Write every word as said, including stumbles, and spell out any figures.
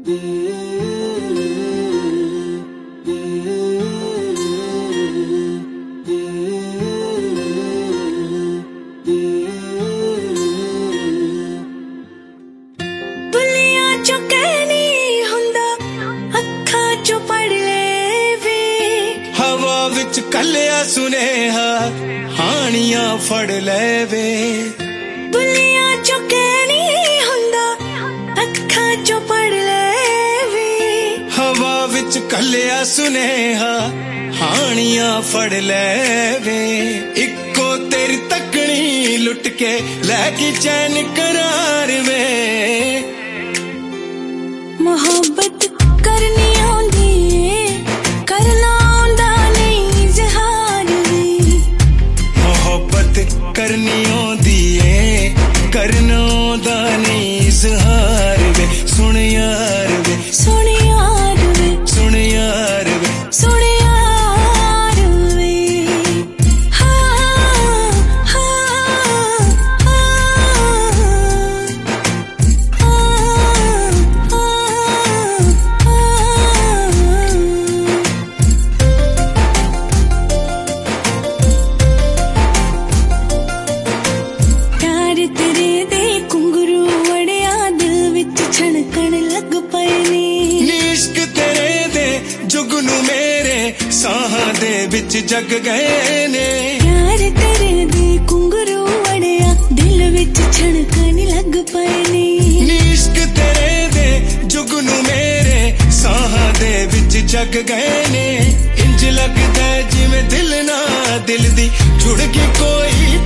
कलिया सुनेहा हानियां फड़ लेवे बुलिया चो कहनी हुंदा अखा चो पढ़ लेवे हवा विच कलिया सुनेहा हानियां फड़ लेवे इको तेरी तकनी लुट के लैगी चैन करार वे मोहब्बत करनी आंदी करना करनी ओंदी है करना ओंदा नहीं इज़हार वे सुन यार वे सुन यार वे सुन यार वे सुन यार वे हाँ हाँ तेरे दे कुंगरू वड़िया दिल विच छणकण लग पए ने इश्क तेरे दे जुगनू मेरे साहां दे विच जग गए ने प्यार तेरे दे कुंगरू वड़िया दिल विच छणकण लग पए ने इश्क तेरे दे जुगनू मेरे साहां दे विच जग गए ने इंज लगदा जिवें दिल ना दिल दी जुड़ के कोई